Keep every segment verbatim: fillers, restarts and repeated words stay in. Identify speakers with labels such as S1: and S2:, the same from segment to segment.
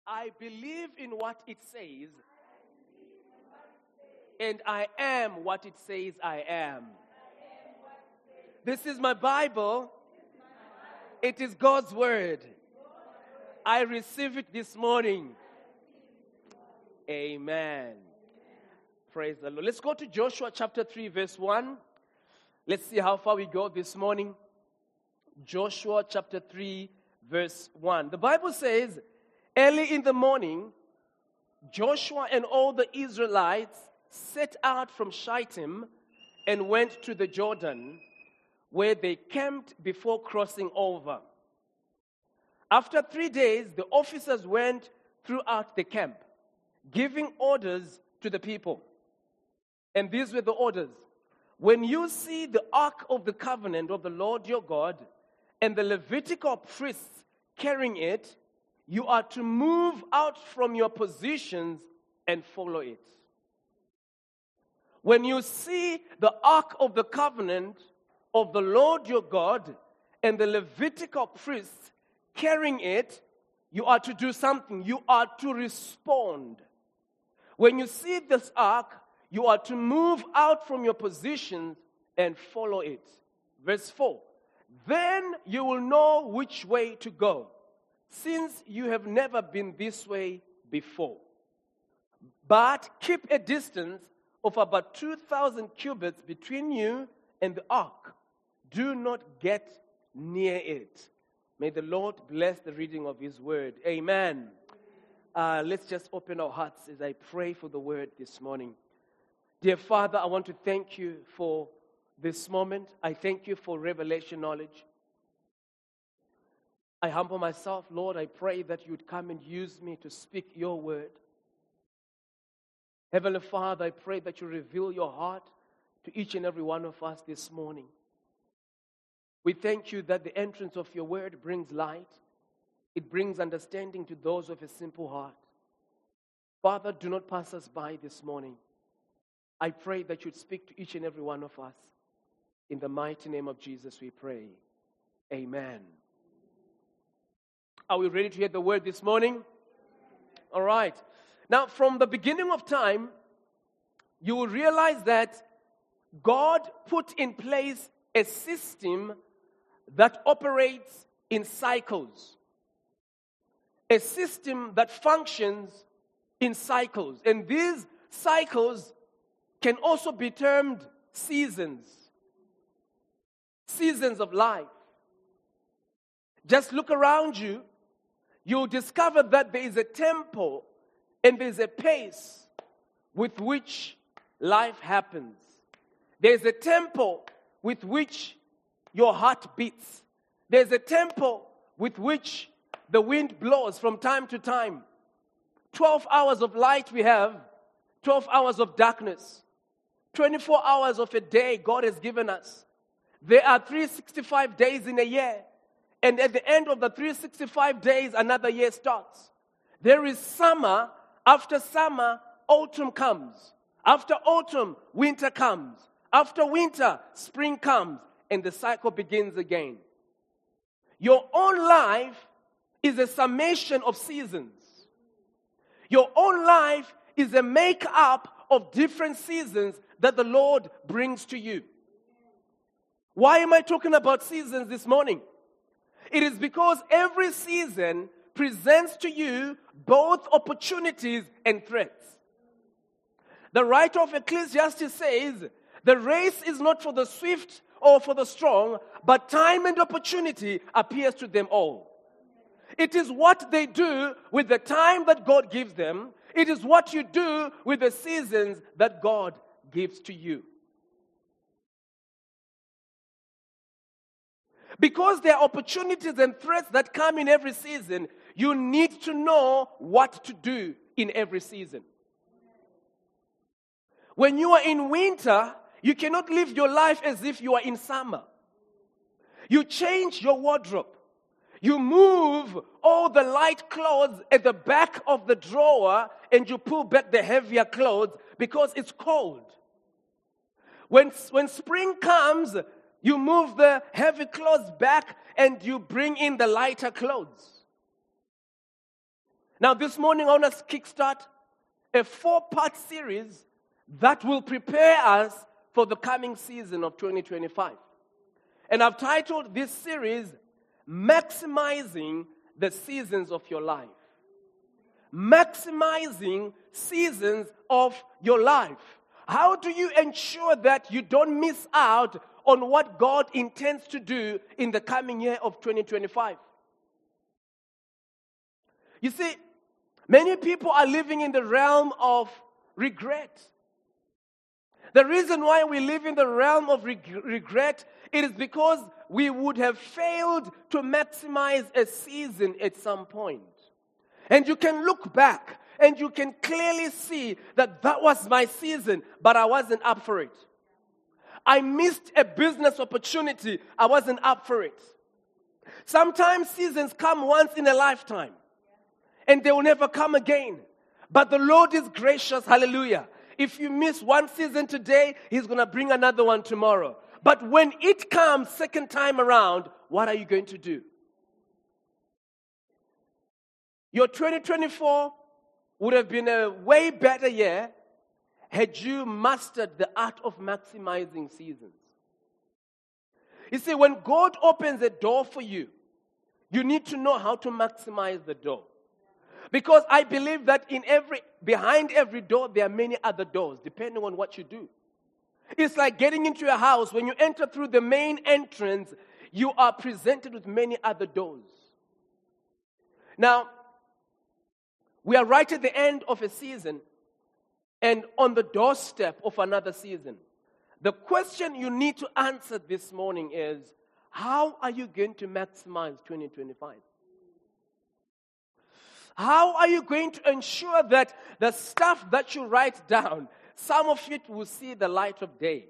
S1: I believe in what it says, and I am what it says I am. This is my Bible. It is God's word. I receive it this morning. Amen. Praise the Lord. Let's go to Joshua chapter three, verse one. Let's see how far we go this morning. Joshua chapter three, verse one. The Bible says, early in the morning, Joshua and all the Israelites set out from Shittim and went to the Jordan, where they camped before crossing over. After three days, the officers went throughout the camp, giving orders to the people. And these were the orders. When you see the ark of the covenant of the Lord your God and the Levitical priests carrying it, you are to move out from your positions and follow it. When you see the ark of the covenant of the Lord your God and the Levitical priests carrying it, you are to do something. You are to respond. When you see this ark, you are to move out from your positions and follow it. Verse four. Then you will know which way to go, since you have never been this way before. But keep a distance of about two thousand cubits between you and the ark. Do not get near it. May the Lord bless the reading of His word. Amen. Uh, let's just open our hearts as I pray for the word this morning. Dear Father, I want to thank you for this moment. I thank you for revelation knowledge. I humble myself, Lord. I pray that you would come and use me to speak your word. Heavenly Father, I pray that you reveal your heart to each and every one of us this morning. We thank you that the entrance of your word brings light. It brings understanding to those of a simple heart. Father, do not pass us by this morning. I pray that you'd speak to each and every one of us. In the mighty name of Jesus we pray. Amen. Are we ready to hear the word this morning? All right. Now, from the beginning of time, you will realize that God put in place a system that operates in cycles. A system that functions in cycles. And these cycles can also be termed seasons. Seasons of life. Just look around you. You'll discover that there is a tempo and there is a pace with which life happens. There is a tempo with which your heart beats. There's a tempo with which the wind blows from time to time. twelve hours of light we have, twelve hours of darkness. twenty-four hours of a day God has given us. There are three hundred sixty-five days in a year. And at the end of the three hundred sixty-five days, another year starts. There is summer. After summer, autumn comes. After autumn, winter comes. After winter, spring comes. And the cycle begins again. Your own life is a summation of seasons. Your own life is a make-up of different seasons that the Lord brings to you. Why am I talking about seasons this morning? It is because every season presents to you both opportunities and threats. The writer of Ecclesiastes says, the race is not for the swift or for the strong, but time and opportunity appears to them all. It is what they do with the time that God gives them. It is what you do with the seasons that God gives to you. Because there are opportunities and threats that come in every season, you need to know what to do in every season. When you are in winter, you cannot live your life as if you are in summer. You change your wardrobe. You move all the light clothes at the back of the drawer and you pull back the heavier clothes because it's cold. When, when spring comes, you move the heavy clothes back and you bring in the lighter clothes. Now, this morning, I want to kickstart a four-part series that will prepare us for the coming season of twenty twenty-five. And I've titled this series, Maximizing the Seasons of Your Life. Maximizing seasons of your life. How do you ensure that you don't miss out on what God intends to do in the coming year of twenty twenty-five? You see, many people are living in the realm of regret. The reason why we live in the realm of reg- regret, it is because we would have failed to maximize a season at some point. And you can look back and you can clearly see that that was my season, but I wasn't up for it. I missed a business opportunity. I wasn't up for it. Sometimes seasons come once in a lifetime, and they will never come again. But the Lord is gracious, hallelujah. If you miss one season today, He's going to bring another one tomorrow. But when it comes second time around, what are you going to do? Your twenty twenty-four would have been a way better year had you mastered the art of maximizing seasons. You see, when God opens a door for you, you need to know how to maximize the door. Because I believe that in every behind every door, there are many other doors, depending on what you do. It's like getting into a house. When you enter through the main entrance, you are presented with many other doors. Now, we are right at the end of a season and on the doorstep of another season. The question you need to answer this morning is, how are you going to maximize twenty twenty-five? How are you going to ensure that the stuff that you write down, some of it will see the light of day?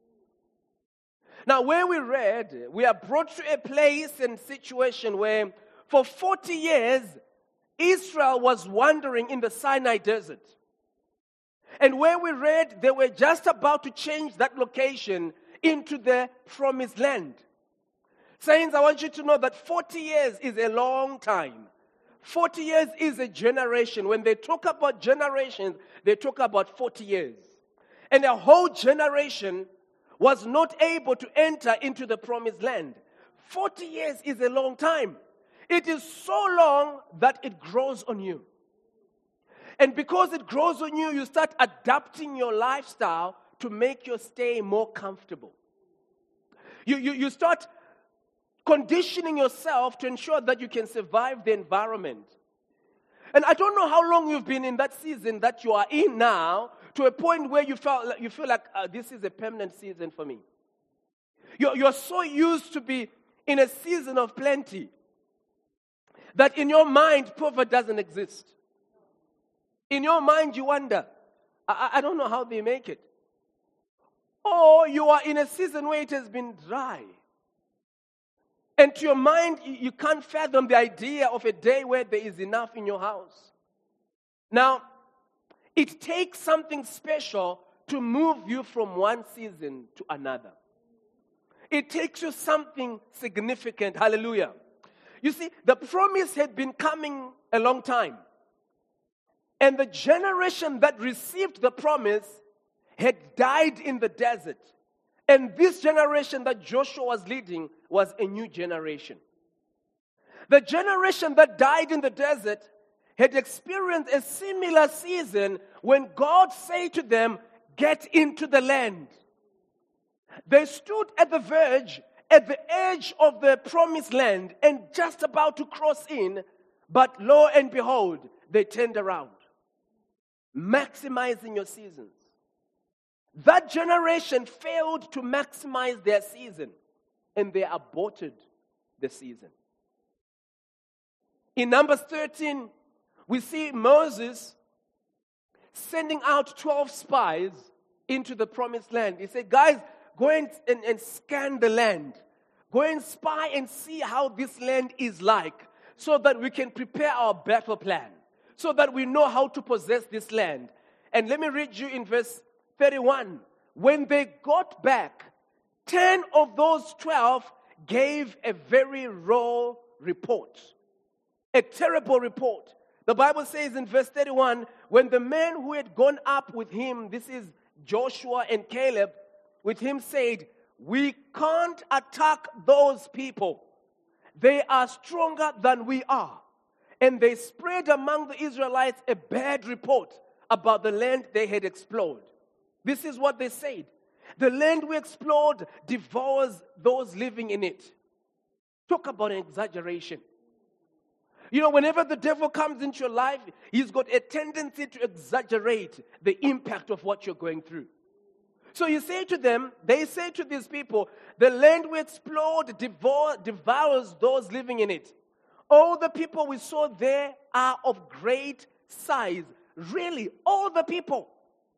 S1: Now, where we read, we are brought to a place and situation where for forty years, Israel was wandering in the Sinai desert. And where we read, they were just about to change that location into the promised land. Saints, I want you to know that forty years is a long time. forty years is a generation. When they talk about generations, they talk about forty years. And a whole generation was not able to enter into the promised land. forty years is a long time. It is so long that it grows on you. And because it grows on you, you start adapting your lifestyle to make your stay more comfortable. You, you, you start conditioning yourself to ensure that you can survive the environment. And I don't know how long you've been in that season that you are in now, to a point where you feel, you feel like uh, this is a permanent season for me. You're, you're so used to be in a season of plenty that in your mind, poverty doesn't exist. In your mind, you wonder, I, I don't know how they make it. Or you are in a season where it has been dry. And to your mind, you, you can't fathom the idea of a day where there is enough in your house. Now, it takes something special to move you from one season to another. It takes you something significant. Hallelujah. You see, the promise had been coming a long time. And the generation that received the promise had died in the desert. And this generation that Joshua was leading was a new generation. The generation that died in the desert had experienced a similar season when God said to them, get into the land. They stood at the verge, at the edge of the promised land and just about to cross in, but lo and behold, they turned around. Maximizing your seasons. That generation failed to maximize their season and they aborted the season. In Numbers thirteen, we see Moses sending out twelve spies into the promised land. He said, guys, go and, and, and scan the land. Go and spy and see how this land is like so that we can prepare our battle plan, so that we know how to possess this land. And let me read you in verse thirty-one. When they got back, ten of those twelve gave a very raw report, a terrible report. The Bible says in verse thirty-one, when the men who had gone up with him, this is Joshua and Caleb, with him said, we can't attack those people. They are stronger than we are. And they spread among the Israelites a bad report about the land they had explored. This is what they said. The land we explored devours those living in it. Talk about an exaggeration. You know, whenever the devil comes into your life, he's got a tendency to exaggerate the impact of what you're going through. So you say to them, they say to these people, the land we explored devour, devours those living in it. All the people we saw there are of great size. Really, all the people.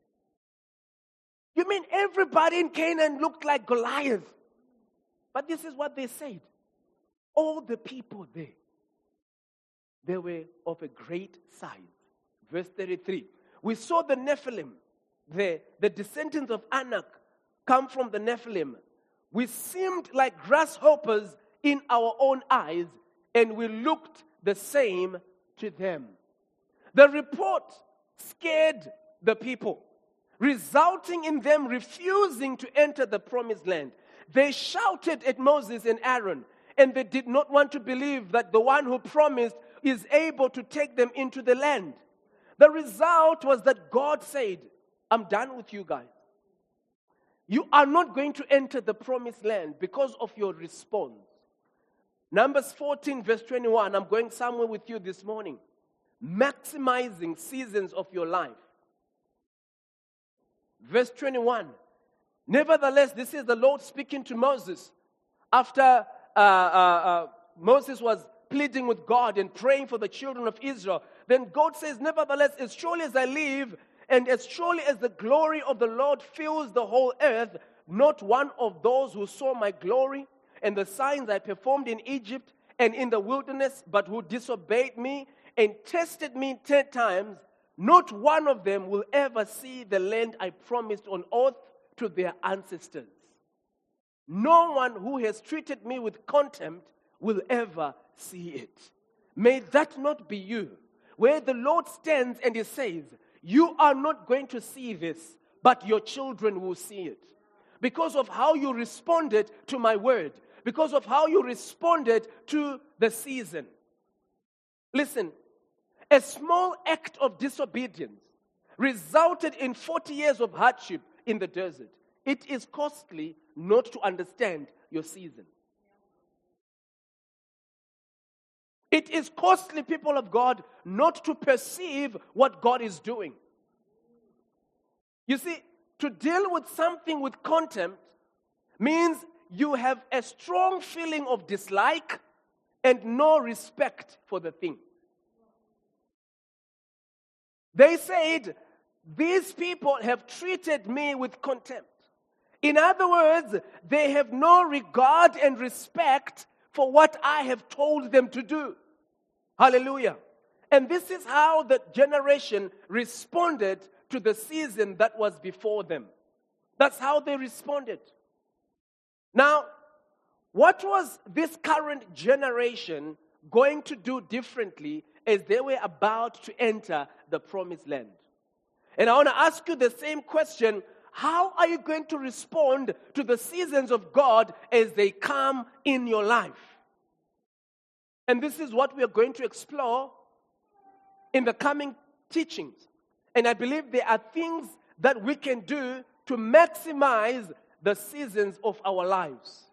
S1: You mean everybody in Canaan looked like Goliath? But this is what they said. All the people there, they were of a great size. Verse thirty-three. We saw the Nephilim, the, the descendants of Anak, come from the Nephilim. We seemed like grasshoppers in our own eyes, and we looked the same to them. The report scared the people, resulting in them refusing to enter the promised land. They shouted at Moses and Aaron, and they did not want to believe that the one who promised is able to take them into the land. The result was that God said, I'm done with you guys. You are not going to enter the promised land because of your response. Numbers fourteen, verse twenty-one, I'm going somewhere with you this morning. Maximizing seasons of your life. Verse twenty-one. Nevertheless, this is the Lord speaking to Moses. After uh, uh, uh, Moses was pleading with God and praying for the children of Israel, then God says, nevertheless, as surely as I live, and as surely as the glory of the Lord fills the whole earth, not one of those who saw my glory and the signs I performed in Egypt and in the wilderness, but who disobeyed me and tested me ten times, not one of them will ever see the land I promised on oath to their ancestors. No one who has treated me with contempt will ever see it. May that not be you, where the Lord stands and he says, you are not going to see this, but your children will see it. Because of how you responded to my word, because of how you responded to the season. Listen, a small act of disobedience resulted in forty years of hardship in the desert. It is costly not to understand your season. It is costly, people of God, not to perceive what God is doing. You see, to deal with something with contempt means you have a strong feeling of dislike and no respect for the thing. They said, these people have treated me with contempt. In other words, they have no regard and respect for what I have told them to do. Hallelujah. And this is how the generation responded to the season that was before them. That's how they responded. Now, what was this current generation going to do differently as they were about to enter the promised land? And I want to ask you the same question. How are you going to respond to the seasons of God as they come in your life? And this is what we are going to explore in the coming teachings. And I believe there are things that we can do to maximize the seasons of our lives.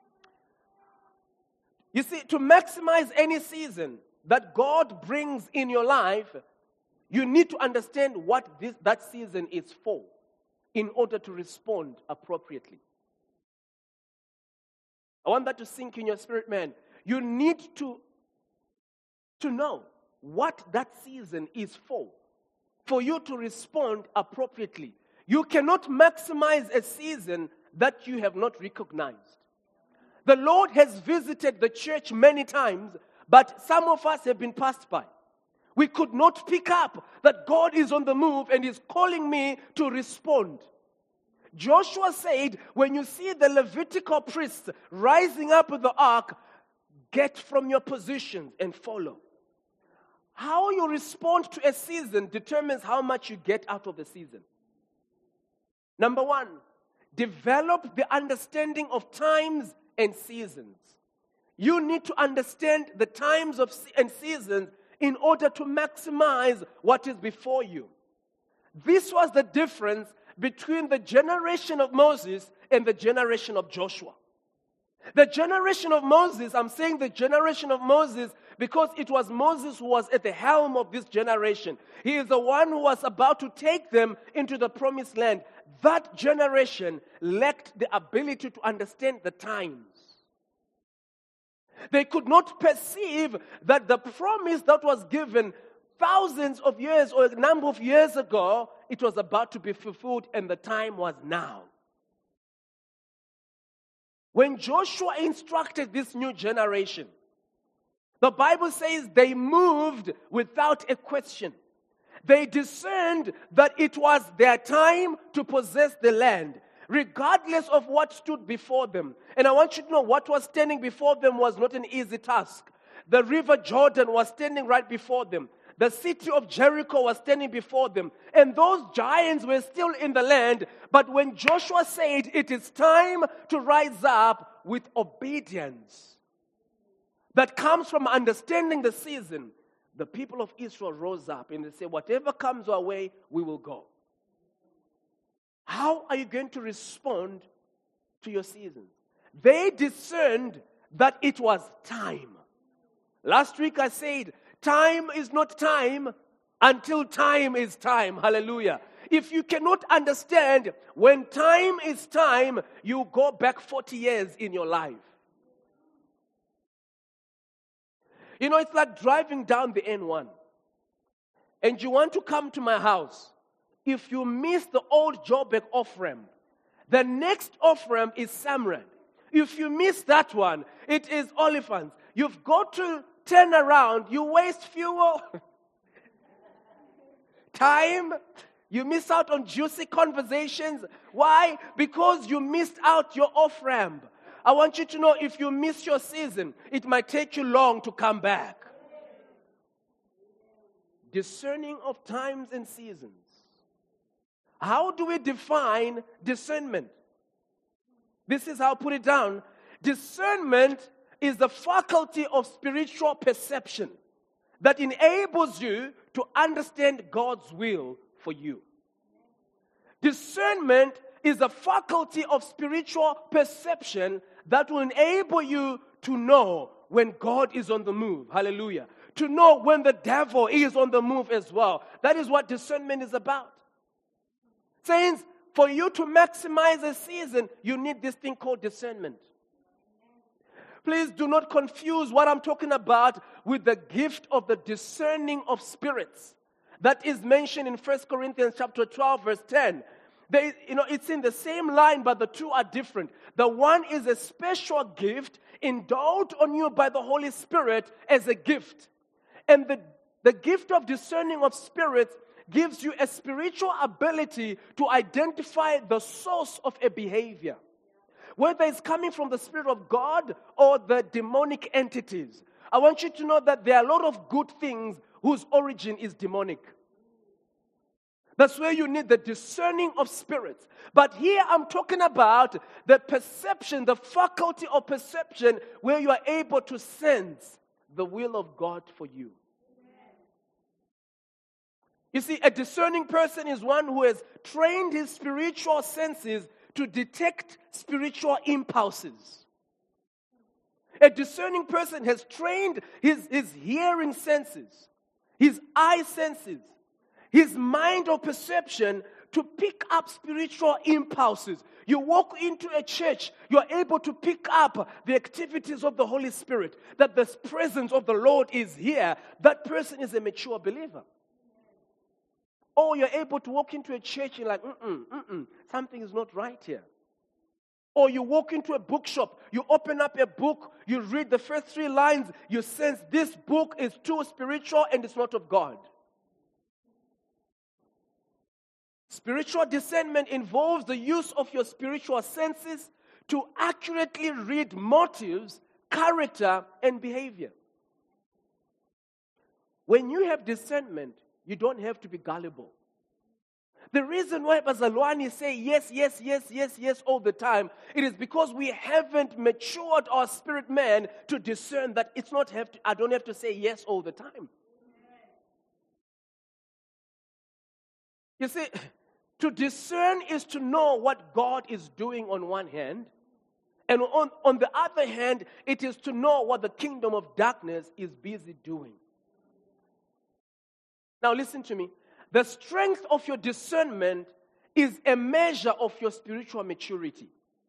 S1: You see, to maximize any season that God brings in your life, you need to understand what this, that season is for in order to respond appropriately. I want that to sink in your spirit, man. You need to, to know what that season is for, for you to respond appropriately. You cannot maximize a season that you have not recognized. The Lord has visited the church many times, but some of us have been passed by. We could not pick up that God is on the move and is calling me to respond. Joshua said, when you see the Levitical priests rising up with the ark, get from your positions and follow. How you respond to a season determines how much you get out of the season. Number one, develop the understanding of times and seasons. You need to understand the times of and seasons in order to maximize what is before you. This was the difference between the generation of Moses and the generation of Joshua. The generation of Moses, I'm saying the generation of Moses because it was Moses who was at the helm of this generation. He is the one who was about to take them into the promised land. That generation lacked the ability to understand the times. They could not perceive that the promise that was given thousands of years or a number of years ago, it was about to be fulfilled and the time was now. When Joshua instructed this new generation, the Bible says they moved without a question. They discerned that it was their time to possess the land, regardless of what stood before them. And I want you to know what was standing before them was not an easy task. The river Jordan was standing right before them. The city of Jericho was standing before them. And those giants were still in the land. But when Joshua said, it is time to rise up with obedience that comes from understanding the season, the people of Israel rose up and they said, whatever comes our way, we will go. How are you going to respond to your seasons? They discerned that it was time. Last week I said, time is not time until time is time. Hallelujah. If you cannot understand when time is time, you go back forty years in your life. You know, it's like driving down the N one and you want to come to my house. If you miss the old Joburg off-ramp, the next off-ramp is Samrad. If you miss that one, it is Olifants. You've got to turn around. You waste fuel, time. You miss out on juicy conversations. Why? Because you missed out your off-ramp. I want you to know if you miss your season, it might take you long to come back. Discerning of times and seasons. How do we define discernment? This is how I put it down. Discernment is the faculty of spiritual perception that enables you to understand God's will for you. Discernment is a faculty of spiritual perception that will enable you to know when God is on the move. Hallelujah. To know when the devil is on the move as well. That is what discernment is about. Saints, for you to maximize a season, you need this thing called discernment. Please do not confuse what I'm talking about with the gift of the discerning of spirits that is mentioned in First Corinthians chapter twelve, verse ten. They, you know, it's in the same line, but the two are different. The one is a special gift endowed on you by the Holy Spirit as a gift. And the, the gift of discerning of spirits gives you a spiritual ability to identify the source of a behavior, whether it's coming from the Spirit of God or the demonic entities. I want you to know that there are a lot of good things whose origin is demonic. That's where you need the discerning of spirits. But here I'm talking about the perception, the faculty of perception, where you are able to sense the will of God for you. You see, a discerning person is one who has trained his spiritual senses to detect spiritual impulses. A discerning person has trained his, his hearing senses, his eye senses, his mind of perception to pick up spiritual impulses. You walk into a church, you're able to pick up the activities of the Holy Spirit, that the presence of the Lord is here. That person is a mature believer. Or you're able to walk into a church and you're like, mm-mm, mm-mm, something is not right here. Or you walk into a bookshop, you open up a book, you read the first three lines, you sense this book is too spiritual and it's not of God. Spiritual discernment involves the use of your spiritual senses to accurately read motives, character, and behavior. When you have discernment, you don't have to be gullible. The reason why Pastor Luani say yes, yes, yes, yes, yes all the time, it is because we haven't matured our spirit man to discern that it's not have to, I don't have to say yes all the time. You see, to discern is to know what God is doing on one hand, and on, on the other hand, it is to know what the kingdom of darkness is busy doing. Now listen to me. The strength of your discernment is a measure of your spiritual maturity.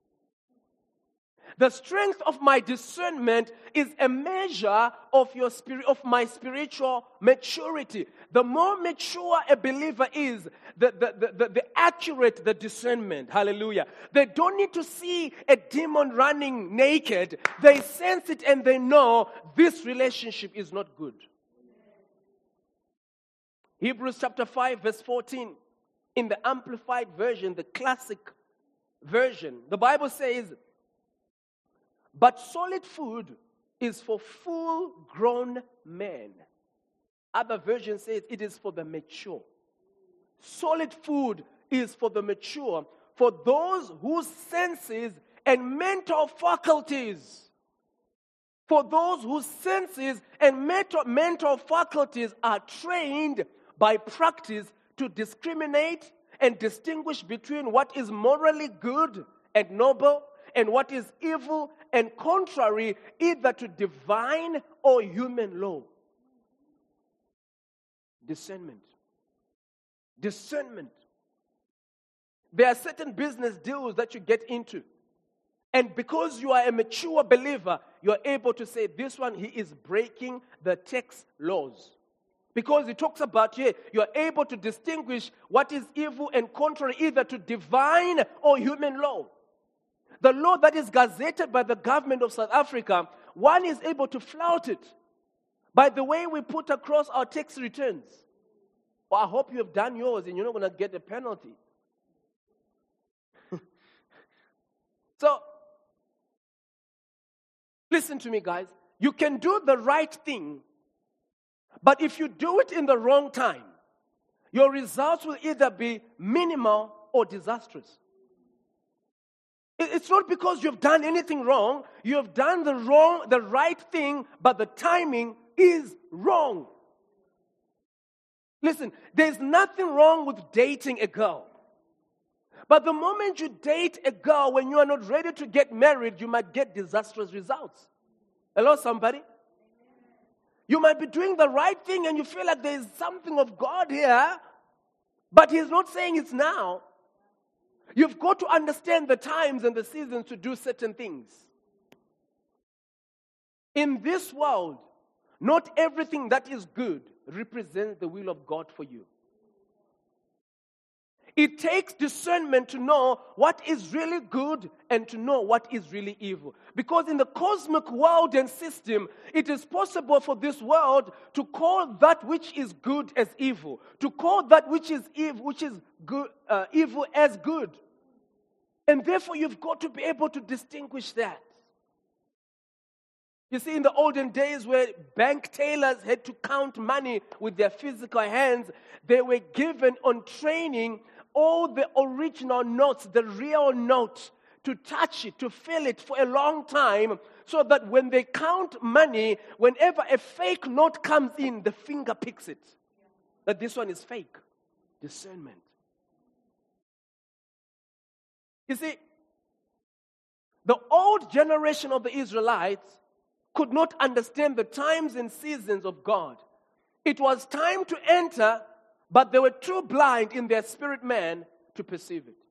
S1: The strength of my discernment is a measure of your spirit, of my spiritual maturity. The more mature a believer is, the, the, the, the, the accurate the discernment. Hallelujah. They don't need to see a demon running naked. They sense it and they know this relationship is not good. Hebrews chapter five, verse fourteen, in the Amplified Version, the classic version, the Bible says, but solid food is for full-grown men. Other version says it is for the mature. Solid food is for the mature, for those whose senses and mental faculties, for those whose senses and mental, mental faculties are trained by practice to discriminate and distinguish between what is morally good and noble and what is evil and contrary either to divine or human law. Discernment. Discernment. There are certain business deals that you get into. And because you are a mature believer, you are able to say, this one, he is breaking the tax laws. Because it talks about here, you are able to distinguish what is evil and contrary either to divine or human law. The law that is gazetted by the government of South Africa, one is able to flout it by the way we put across our tax returns. Well, I hope you have done yours and you're not going to get a penalty. So, listen to me, guys. You can do the right thing, but if you do it in the wrong time, your results will either be minimal or disastrous. It's not because you've done anything wrong. You have done the wrong, the right thing, but the timing is wrong. Listen, there's nothing wrong with dating a girl. But the moment you date a girl when you are not ready to get married, you might get disastrous results. Hello, somebody? You might be doing the right thing and you feel like there is something of God here, but He's not saying it's now. You've got to understand the times and the seasons to do certain things. In this world, not everything that is good represents the will of God for you. It takes discernment to know what is really good and to know what is really evil. Because in the cosmic world and system, it is possible for this world to call that which is good as evil, to call that which is evil, which is good, uh, evil as good. And therefore, you've got to be able to distinguish that. You see, in the olden days where bank tellers had to count money with their physical hands, they were given on training all the original notes, the real note, to touch it, to feel it for a long time, so that when they count money, whenever a fake note comes in, the finger picks it. That this one is fake. Discernment. You see, the old generation of the Israelites could not understand the times and seasons of God. It was time to enter, but they were too blind in their spirit man to perceive it.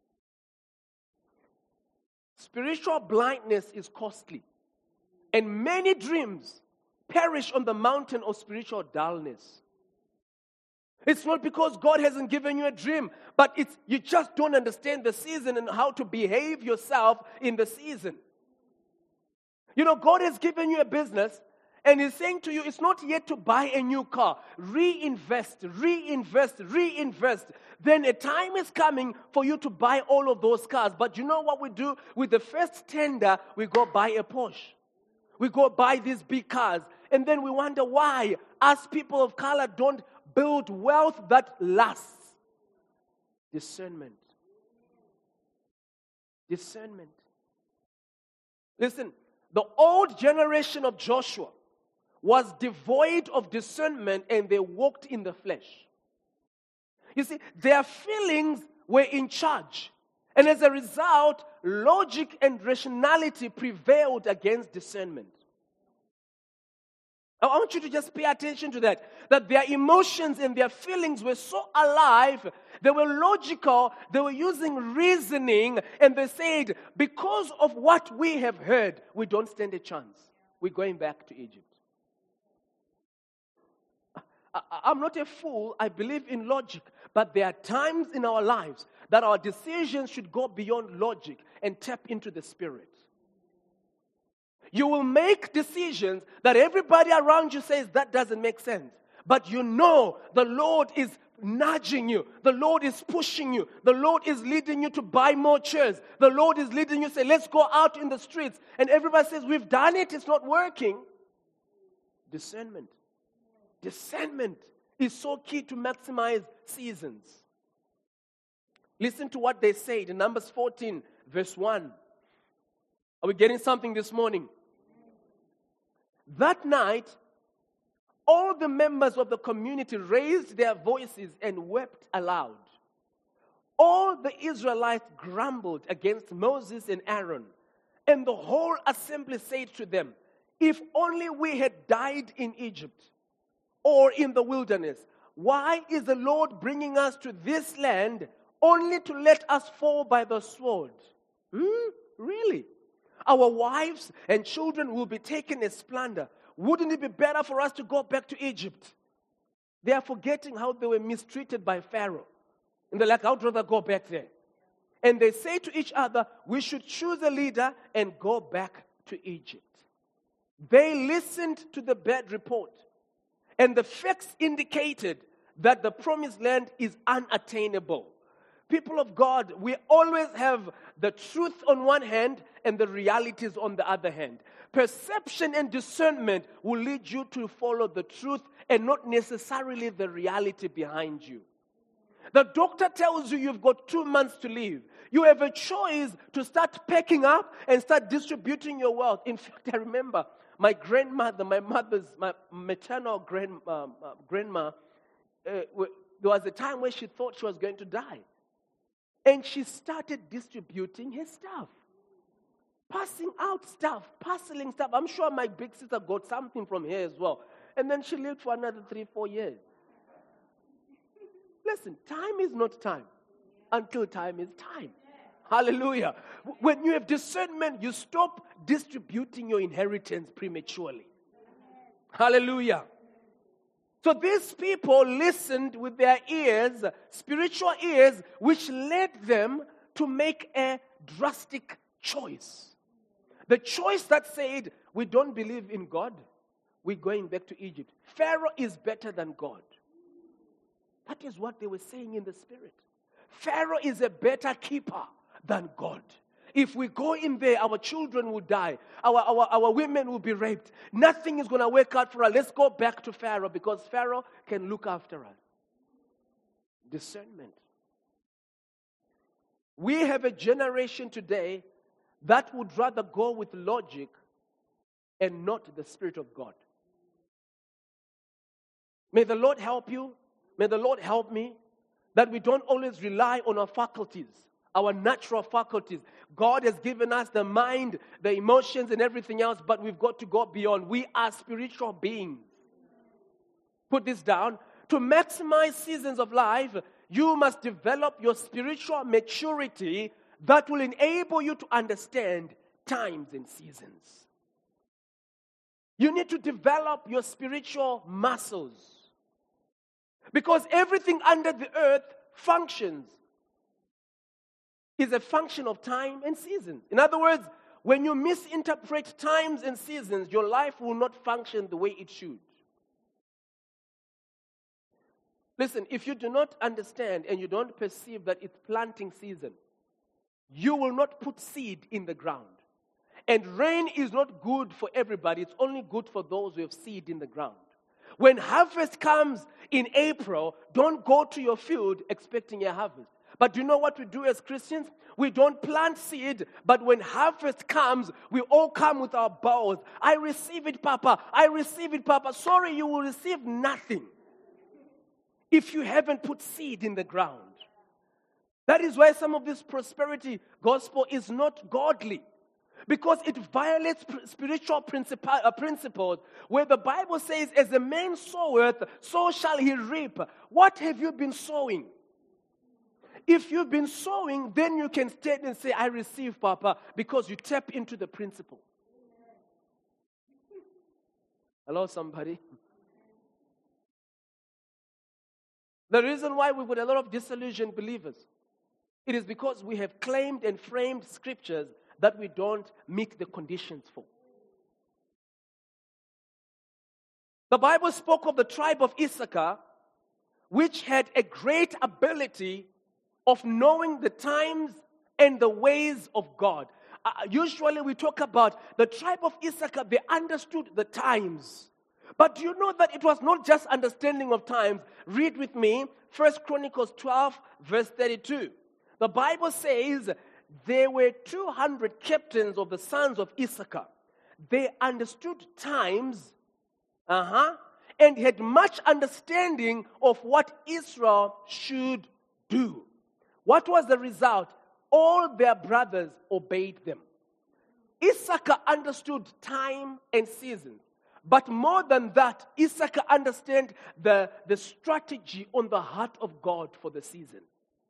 S1: Spiritual blindness is costly, and many dreams perish on the mountain of spiritual dullness. It's not because God hasn't given you a dream, but it's you just don't understand the season and how to behave yourself in the season. You know, God has given you a business, and He's saying to you, it's not yet to buy a new car. Reinvest, reinvest, reinvest. Then a time is coming for you to buy all of those cars. But you know what we do? With the first tender, we go buy a Porsche. We go buy these big cars. And then we wonder why us people of color don't build wealth that lasts. Discernment. Discernment. Listen, the old generation of Joshua was devoid of discernment and they walked in the flesh. You see, their feelings were in charge. And as a result, logic and rationality prevailed against discernment. I want you to just pay attention to that. That their emotions and their feelings were so alive, they were logical, they were using reasoning, and they said, because of what we have heard, we don't stand a chance. We're going back to Egypt. I, I'm not a fool, I believe in logic, but there are times in our lives that our decisions should go beyond logic and tap into the Spirit. You will make decisions that everybody around you says that doesn't make sense. But you know the Lord is nudging you. The Lord is pushing you. The Lord is leading you to buy more chairs. The Lord is leading you to say, let's go out in the streets. And everybody says, we've done it, it's not working. Discernment. Discernment is so key to maximize seasons. Listen to what they said in Numbers fourteen, verse one. Are we getting something this morning? That night, all the members of the community raised their voices and wept aloud. All the Israelites grumbled against Moses and Aaron, and the whole assembly said to them, if only we had died in Egypt or in the wilderness. Why is the Lord bringing us to this land only to let us fall by the sword? Hmm? Really? Our wives and children will be taken as plunder. Wouldn't it be better for us to go back to Egypt? They are forgetting how they were mistreated by Pharaoh. And they're like, I'd rather go back there. And they say to each other, we should choose a leader and go back to Egypt. They listened to the bad report. And the facts indicated that the promised land is unattainable. People of God, we always have the truth on one hand and the realities on the other hand. Perception and discernment will lead you to follow the truth and not necessarily the reality behind you. The doctor tells you you've got two months to live. You have a choice to start packing up and start distributing your wealth. In fact, I remember my grandmother, my mother's, my maternal grand, uh, uh, grandma, uh, w- there was a time where she thought she was going to die. And she started distributing her stuff. Passing out stuff, parceling stuff. I'm sure my big sister got something from her as well. And then she lived for another three, four years. Listen, time is not time until time is time. Hallelujah. When you have discernment, you stop distributing your inheritance prematurely. Hallelujah. So these people listened with their ears, spiritual ears, which led them to make a drastic choice. The choice that said, we don't believe in God, we're going back to Egypt. Pharaoh is better than God. That is what they were saying in the spirit. Pharaoh is a better keeper than God. If we go in there, our children will die. Our, our, our women will be raped. Nothing is going to work out for us. Let's go back to Pharaoh because Pharaoh can look after us. Discernment. We have a generation today that would rather go with logic and not the Spirit of God. May the Lord help you. May the Lord help me that we don't always rely on our faculties, our natural faculties. God has given us the mind, the emotions, and everything else, but we've got to go beyond. We are spiritual beings. Put this down. To maximize seasons of life, you must develop your spiritual maturity that will enable you to understand times and seasons. You need to develop your spiritual muscles. Because everything under the earth functions is a function of time and seasons. In other words, when you misinterpret times and seasons, your life will not function the way it should. Listen, if you do not understand and you don't perceive that it's planting season, you will not put seed in the ground. And rain is not good for everybody. It's only good for those who have seed in the ground. When harvest comes in April, don't go to your field expecting a harvest. But do you know what we do as Christians? We don't plant seed, but when harvest comes, we all come with our bowls. I receive it, Papa. I receive it, Papa. Sorry, you will receive nothing if you haven't put seed in the ground. That is why some of this prosperity gospel is not godly. Because it violates spiritual uh, principles where the Bible says, as a man soweth, so shall he reap. What have you been sowing? If you've been sowing, then you can stand and say, I receive, Papa, because you tap into the principle. Hello, somebody? The reason why we've got a lot of disillusioned believers, it is because we have claimed and framed scriptures that we don't meet the conditions for. The Bible spoke of the tribe of Issachar, which had a great ability of knowing the times and the ways of God. Uh, usually we talk about the tribe of Issachar, they understood the times. But do you know that it was not just understanding of times? Read with me, First Chronicles twelve, verse thirty-two. The Bible says, there were two hundred captains of the sons of Issachar. They understood times, uh-huh, and had much understanding of what Israel should do. What was the result? All their brothers obeyed them. Issachar understood time and seasons. But more than that, Issachar understood the, the strategy on the heart of God for the season.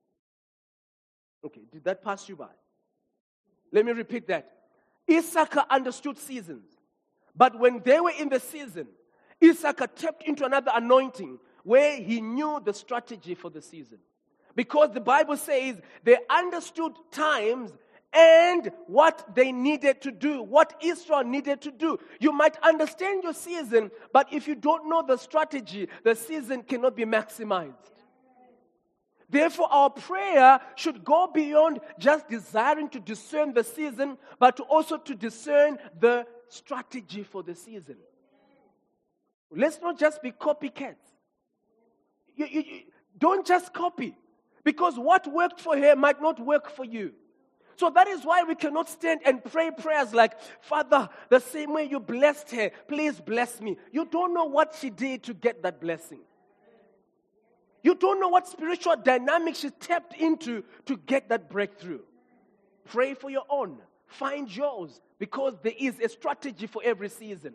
S1: Okay, did that pass you by? Let me repeat that. Issachar understood seasons. But when they were in the season, Issachar tapped into another anointing where he knew the strategy for the season. Because the Bible says they understood times and what they needed to do, what Israel needed to do. You might understand your season, but if you don't know the strategy, the season cannot be maximized. Therefore, our prayer should go beyond just desiring to discern the season, but to also to discern the strategy for the season. Let's not just be copycats. You, you, you, don't just copy, because what worked for her might not work for you. So that is why we cannot stand and pray prayers like, Father, the same way you blessed her, please bless me. You don't know what she did to get that blessing. You don't know what spiritual dynamic she tapped into to get that breakthrough. Pray for your own. Find yours, because there is a strategy for every season.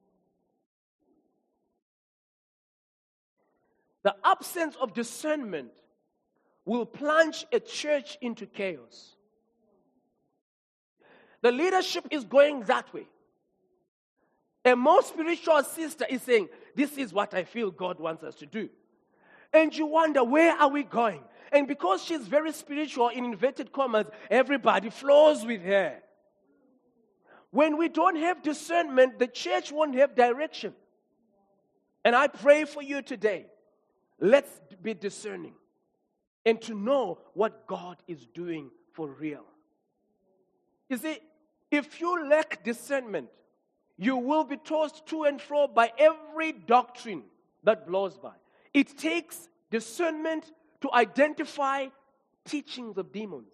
S1: The absence of discernment will plunge a church into chaos. The leadership is going that way. A more spiritual sister is saying, this is what I feel God wants us to do. And you wonder, where are we going? And because she's very spiritual, in inverted commas, everybody flows with her. When we don't have discernment, the church won't have direction. And I pray for you today, let's be discerning and to know what God is doing for real. You see, if you lack discernment, you will be tossed to and fro by every doctrine that blows by. It takes discernment to identify teachings of demons.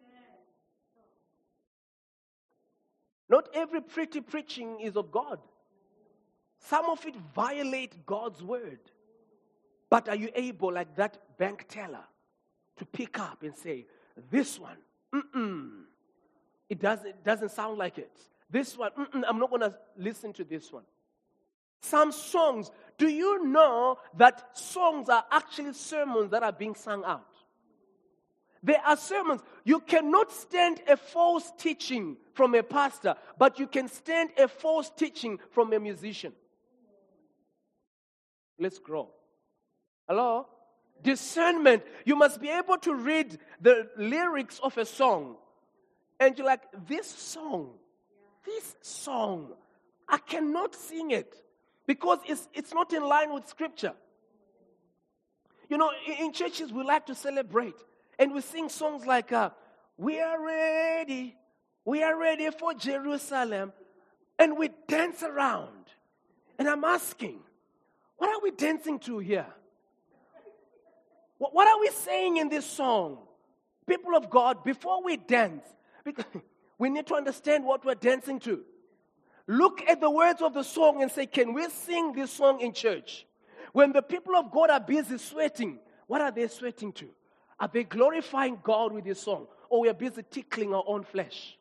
S1: Not every pretty preaching is of God. Some of it violate God's word. But are you able, like that bank teller, to pick up and say, this one, mm-mm, it doesn't, it doesn't sound like it. This one, mm-mm, I'm not going to listen to this one. Some songs, do you know that songs are actually sermons that are being sung out? There are sermons. You cannot stand a false teaching from a pastor, but you can stand a false teaching from a musician. Let's grow. Hello? Discernment. You must be able to read the lyrics of a song. And you're like, this song, this song, I cannot sing it because it's, it's not in line with Scripture. You know, in, in churches we like to celebrate. And we sing songs like, uh, we are ready, We are ready for Jerusalem. And we dance around. And I'm asking, what are we dancing to here? What are we saying in this song? People of God, before we dance, because we need to understand what we're dancing to. Look at the words of the song and say, can we sing this song in church? When the people of God are busy sweating, what are they sweating to? Are they glorifying God with this song? Or we are busy tickling our own flesh?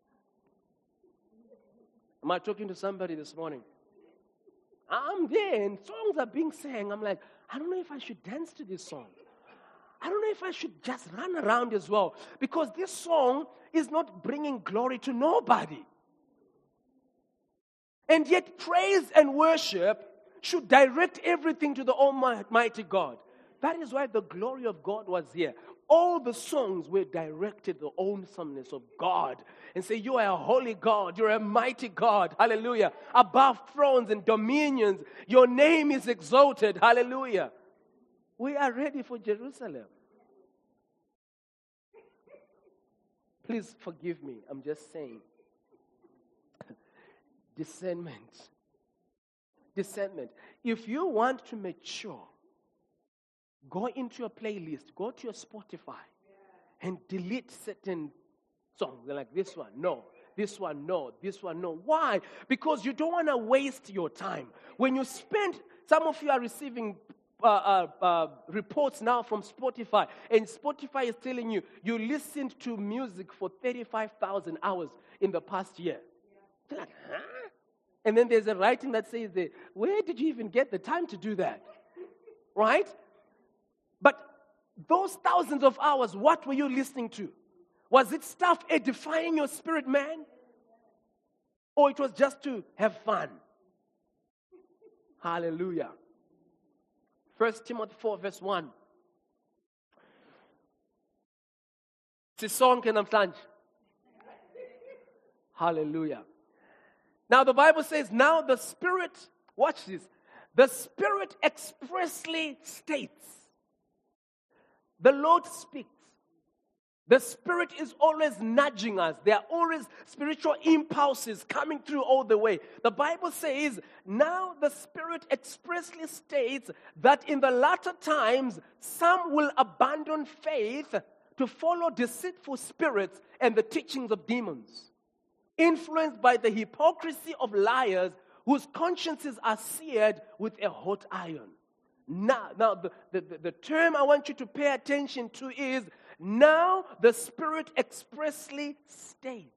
S1: Am I talking to somebody this morning? I'm there and songs are being sang. I'm like, I don't know if I should dance to this song. I don't know if I should just run around as well. Because this song is not bringing glory to nobody. And yet praise and worship should direct everything to the Almighty God. That is why the glory of God was here. All the songs were directed to the awesomeness of God. And say, you are a holy God. You're a mighty God. Hallelujah. Above thrones and dominions. Your name is exalted. Hallelujah. We are ready for Jerusalem. Please forgive me. I'm just saying. Discernment. Discernment. If you want to mature, go into your playlist, go to your Spotify, and delete certain songs. They're like, this one, no. This one, no. This one, no. Why? Because you don't want to waste your time. When you spend, some of you are receiving uh, uh, uh, reports now from Spotify, and Spotify is telling you, you listened to music for thirty-five thousand hours in the past year. They're like, huh? And then there's a writing that says, that, where did you even get the time to do that? Right? But those thousands of hours, what were you listening to? Was it stuff edifying your spirit, man? Or it was just to have fun? Hallelujah. First Timothy four verse one. Sisonke namhlanje. Hallelujah. Now the Bible says, now the Spirit, watch this, the Spirit expressly states, the Lord speaks. The Spirit is always nudging us. There are always spiritual impulses coming through all the way. The Bible says, now the Spirit expressly states that in the latter times, some will abandon faith to follow deceitful spirits and the teachings of demons, influenced by the hypocrisy of liars whose consciences are seared with a hot iron. Now, now the, the, the term I want you to pay attention to is, now the Spirit expressly states.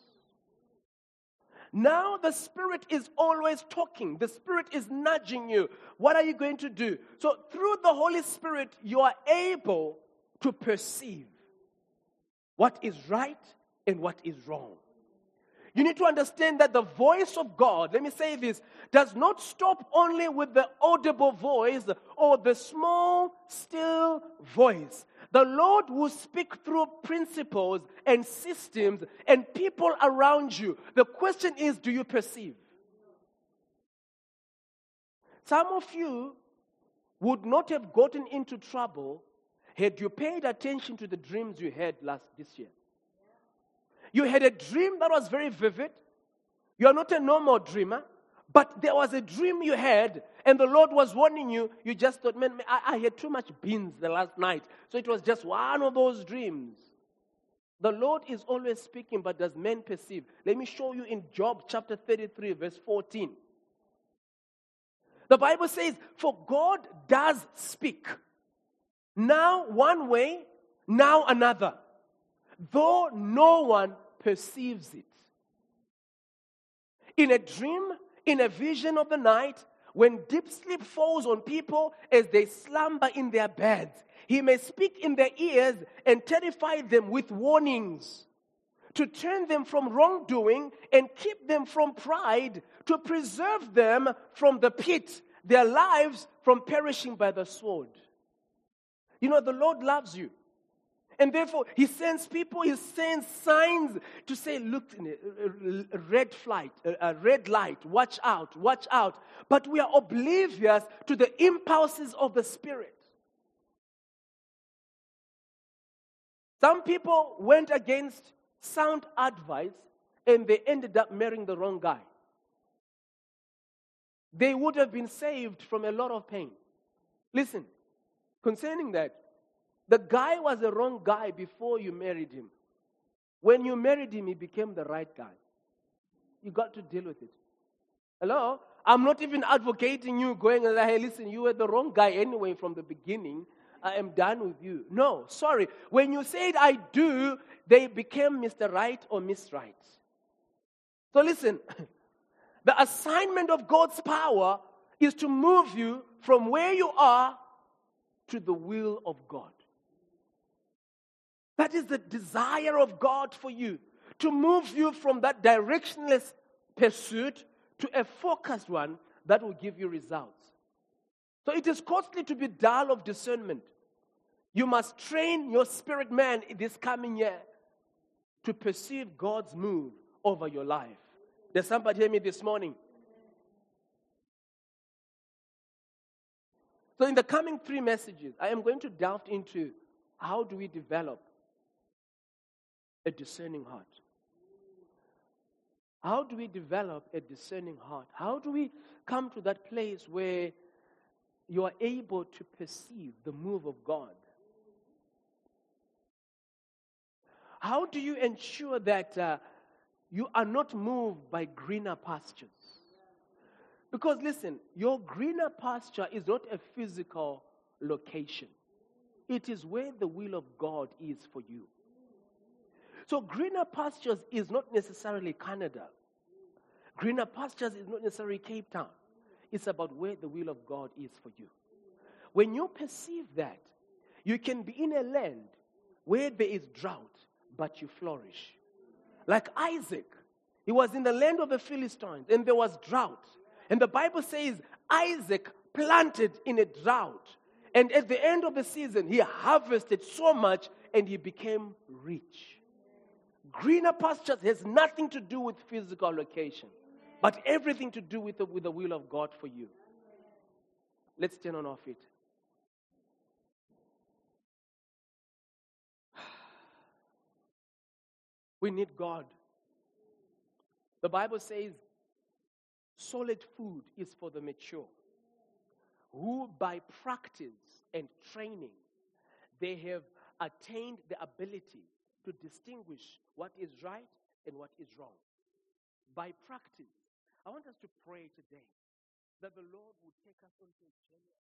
S1: Now the Spirit is always talking. The Spirit is nudging you. What are you going to do? So through the Holy Spirit, you are able to perceive what is right and what is wrong. You need to understand that the voice of God, let me say this, does not stop only with the audible voice or the small, still voice. The Lord will speak through principles and systems and people around you. The question is, do you perceive? Some of you would not have gotten into trouble had you paid attention to the dreams you had last this year. You had a dream that was very vivid. You are not a normal dreamer, but there was a dream you had, and the Lord was warning you. You just thought, man, I, I had too much beans the last night, so it was just one of those dreams. The Lord is always speaking, but does men perceive? Let me show you in Job chapter thirty-three, verse fourteen. The Bible says, for God does speak. Now one way, now another, though no one perceives it. In a dream, in a vision of the night, when deep sleep falls on people as they slumber in their beds, He may speak in their ears and terrify them with warnings, to turn them from wrongdoing and keep them from pride, to preserve them from the pit, their lives from perishing by the sword. You know, the Lord loves you. And therefore, He sends people, He sends signs to say, look, a red flight, a red light, watch out, watch out. But we are oblivious to the impulses of the Spirit. Some people went against sound advice and they ended up marrying the wrong guy. They would have been saved from a lot of pain. Listen, concerning that, the guy was the wrong guy before you married him. When you married him, he became the right guy. You got to deal with it. Hello? I'm not even advocating you going and like, hey, listen, you were the wrong guy anyway from the beginning. I am done with you. No, sorry. When you said I do, they became Mister Right or Miss Right. So listen, the assignment of God's power is to move you from where you are to the will of God. That is the desire of God for you, to move you from that directionless pursuit to a focused one that will give you results. So it is costly to be dull of discernment. You must train your spirit man this coming year to perceive God's move over your life. Does somebody hear me this morning? So in the coming three messages, I am going to delve into how do we develop a discerning heart. How do we develop a discerning heart? How do we come to that place where you are able to perceive the move of God? How do you ensure that uh, you are not moved by greener pastures? Because listen, your greener pasture is not a physical location. It is where the will of God is for you. So greener pastures is not necessarily Canada. Greener pastures is not necessarily Cape Town. It's about where the will of God is for you. When you perceive that, you can be in a land where there is drought, but you flourish. Like Isaac, he was in the land of the Philistines, and there was drought. And the Bible says Isaac planted in a drought. And at the end of the season, he harvested so much, and he became rich. Greener pastures has nothing to do with physical location, but everything to do with the, with the will of God for you. Let's stand on our feet. We need God. The Bible says solid food is for the mature, who by practice and training, they have attained the ability to distinguish what is right and what is wrong. By practice, I want us to pray today that the Lord would take us onto a journey.